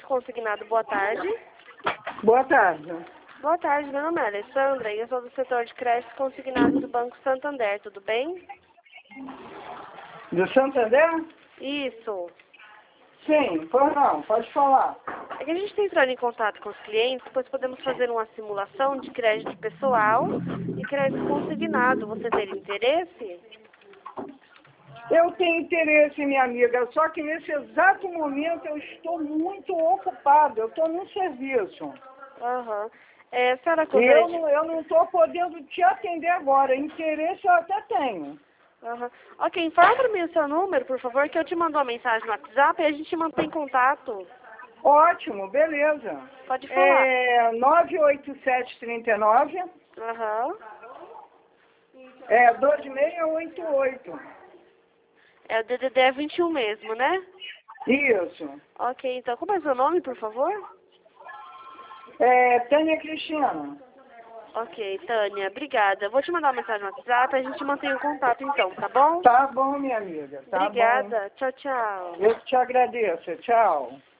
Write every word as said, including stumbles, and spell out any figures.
Consignado, boa tarde. Boa tarde. Boa tarde, meu nome é Alessandra e eu sou do setor de crédito consignado do Banco Santander, tudo bem? Do Santander? Isso. Sim, pois não, pode falar. É que a gente está entrando em contato com os clientes, pois podemos fazer uma simulação de crédito pessoal e crédito consignado. Você teria interesse? Eu tenho interesse, minha amiga, só que nesse exato momento eu estou muito ocupado, eu estou num serviço. Aham. É, a senhora E eu gostaria de... não eu não estou podendo te atender agora. Interesse eu até tenho. Aham. Ok, informa para mim o seu número, por favor, que eu te mando uma mensagem no WhatsApp e a gente mantém contato. Ótimo, beleza. Pode falar. É nove oito sete três nove, Aham. é dois seis oito oito. É o D D D vinte e um mesmo, né? Isso. Ok, então como é o seu nome, por favor? É Tânia Cristina. Ok, Tânia, obrigada. Eu vou te mandar uma mensagem no WhatsApp, a gente mantém o contato então, tá bom? Tá bom, minha amiga, tá bom. Obrigada. Tchau, tchau. Eu te agradeço. Tchau.